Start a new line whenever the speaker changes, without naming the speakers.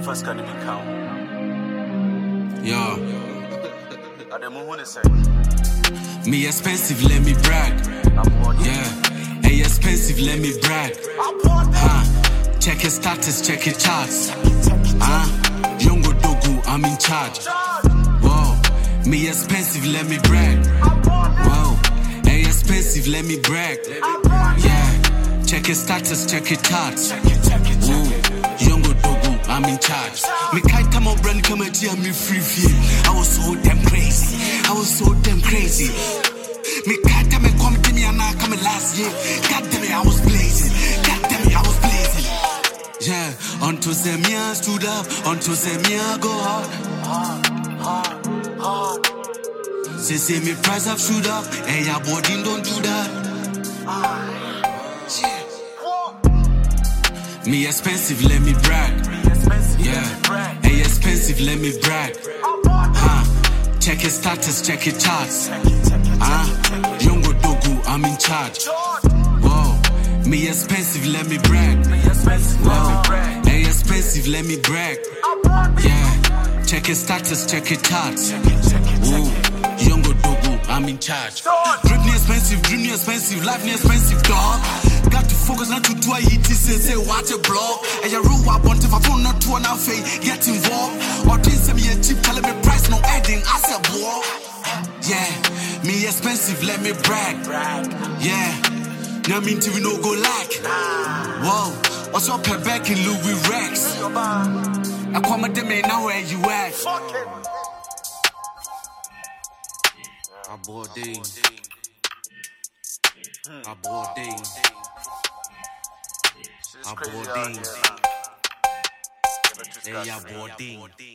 first can even count.
Yeah.
At the moment, say,
me expensive, let me brag. Yeah. Hey, expensive, let me brag. Check his status, check his charts. Yongo Dogu, I'm in charge. Whoa. Me expensive, let me brag. Whoa. Hey, expensive, let me brag. Yeah. Check his status, check his charts. Yongo Dogu, I'm in charge. Me can't come on brand come at me free. I was so damn crazy. Me can't come to me and I come last year. God damn it, I was blazing. Yeah, until Zemia stood up, until Zemia go hard. Say me price have shoot up, and your body don't do that. Me expensive, let me brag. Yeah, hey expensive, let me brag. Check his status, check his charts. Yongo Dogu, I'm in charge. Whoa, me expensive, let me brag. Whoa, hey expensive, let me brag. Yeah, check his status, check his charts. Yongo Dogu, I'm in charge. Dream me expensive, life me expensive, dog. Got to focus, not to do it, say watch a blog. And your rule, I want if I phone not to an outfit, get involved. Or things me a cheap, telling me price, no adding, I said, boy. Yeah, me expensive, let me brag. Yeah, now mean to we no go like. Whoa, what's up, her back in Louis Rex? I come at them, now where you at? Abording. Hey, abording.